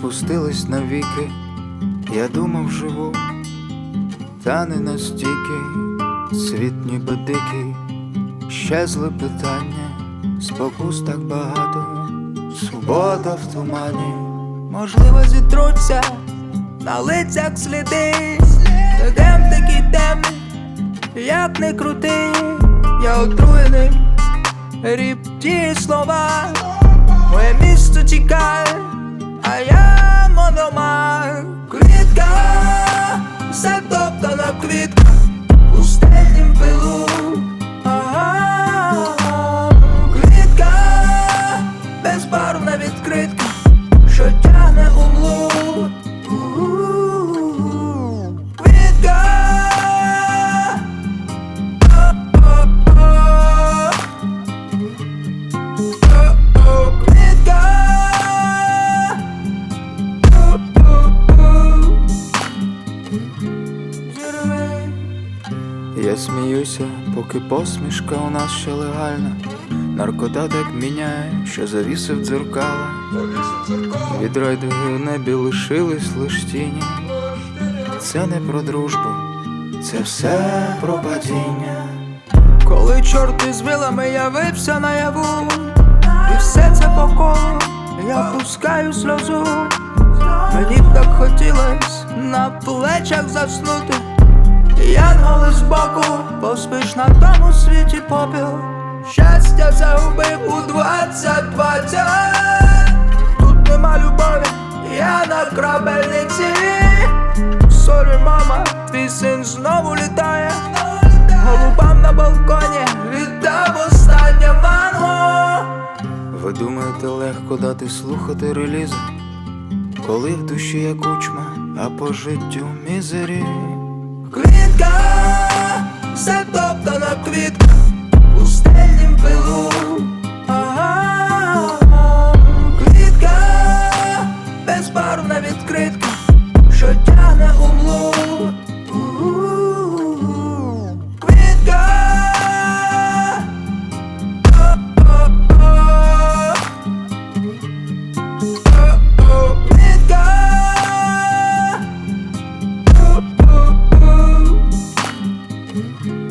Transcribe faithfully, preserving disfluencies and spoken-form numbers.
опустились навіки, я думав, живу, та не настільки. Світ ніби дикий, щезли питання, спокус так багато, свобода в тумані. Можливо, зітруться на лицях сліди, та дем такий темний, як не крути. Я отруєний, ріп слова. Моє місто тікає, а я мономах. Квітка, затоптана квітка у стельнім пилу. Ага, квітка, безбарвна відкритка, що тягне у млу. Квітка, квітка. Я сміюся, поки посмішка у нас ще легальна. Наркота так міняє, що завісив дзеркала. Від райдуги в небі лишились лиш тіні. Це не про дружбу, це все про падіння. Коли чорт із вилами явився наяву, і все це по колу, я пускаю сльозу. Мені б так хотілось на плечах заснути. Янголи збоку, поспиш на тому світі попіл. Щастя загубив у двадцять двадцять. Тут нема любові, я на крабельниці. Сорі, мама, твій син знову літає. Голубам на балконі віддав останнє манго. Ви думаєте, легко дати слухати релізи, коли в душі є кучма, а по життю мізері. Квітка, затоптана квітка у стельнім пилу. Ага, квітка, безбарвна відкритка, що тягне у млу. Квітка, квітка. Mm-hmm.